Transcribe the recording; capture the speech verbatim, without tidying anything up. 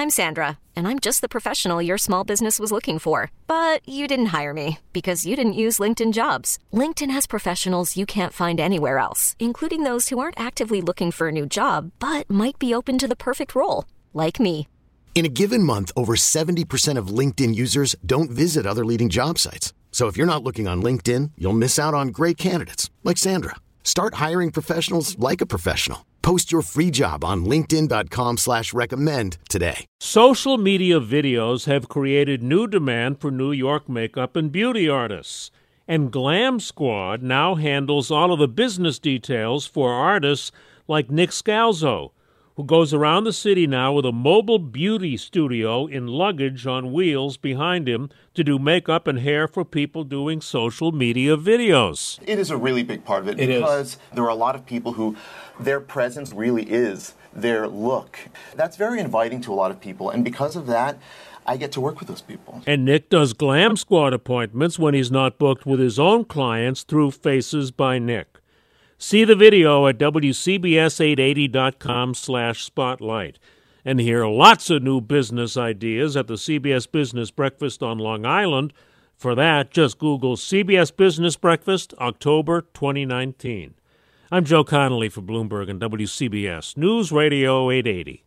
I'm Sandra, and I'm just the professional your small business was looking for. But you didn't hire me because you didn't use LinkedIn Jobs. LinkedIn has professionals you can't find anywhere else, including those who aren't actively looking for a new job, but might be open to the perfect role, like me. In a given month, over seventy percent of LinkedIn users don't visit other leading job sites. So if you're not looking on LinkedIn, you'll miss out on great candidates like Sandra. Start hiring professionals like a professional. Post your free job on linkedin.com slash recommend today. Social media videos have created new demand for New York makeup and beauty artists. And Glam Squad now handles all of the business details for artists like Nick Scalzo, who goes around the city now with a mobile beauty studio in luggage on wheels behind him to do makeup and hair for people doing social media videos. It is a really big part of it, it because is. there are a lot of people who their presence really is their look. That's very inviting to a lot of people, and because of that, I get to work with those people. And Nick does Glam Squad appointments when he's not booked with his own clients through Faces by Nick. See the video at W C B S eight eighty dot com slash spotlight and hear lots of new business ideas at the C B S Business Breakfast on Long Island. For that, just Google C B S Business Breakfast October twenty nineteen. I'm Joe Connolly for Bloomberg and W C B S News Radio eight eighty.